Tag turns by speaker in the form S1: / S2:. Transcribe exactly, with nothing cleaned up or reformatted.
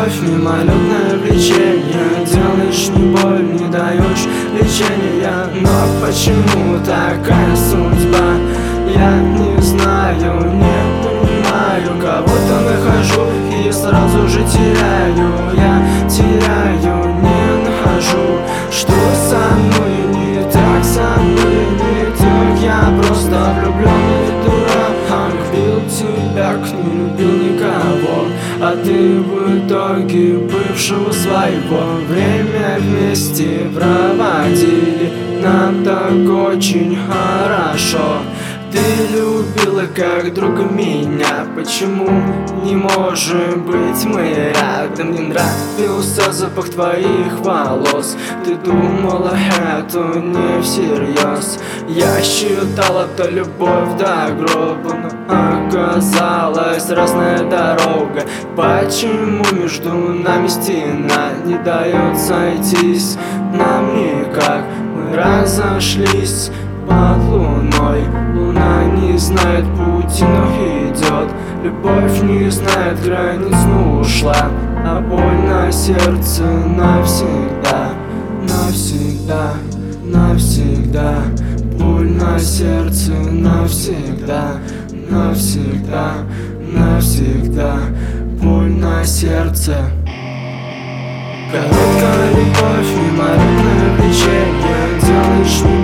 S1: любовь, мимолетное влечение. Делаешь не боль, не даешь лечения. Но почему такая судьба? Я не знаю, не понимаю. Кого-то нахожу и сразу же теряю. Я теряю, не нахожу. Что со мной не так, со мной не так? Я просто влюбленный дурак. Любил тебя, не любил никого, а ты в итоге бывшего своего. Время вместе проводили, нам так очень хорошо. Ты любила как друга меня, почему не можем быть мы рядом? Мне нравился запах твоих волос. Ты думала, это не всерьез. Я считал, это любовь до гроба, но оказалась разная дорога. Почему между нами стена не дает сойтись нам никак? Мы разошлись под луной. Луна не знает пути, но идет. Любовь не знает границ, но ушла. А боль на сердце навсегда, навсегда, навсегда. Боль на сердце навсегда, навсегда, навсегда. Боль на сердце. Короткая любовь, мимолетное влечение. Делаешь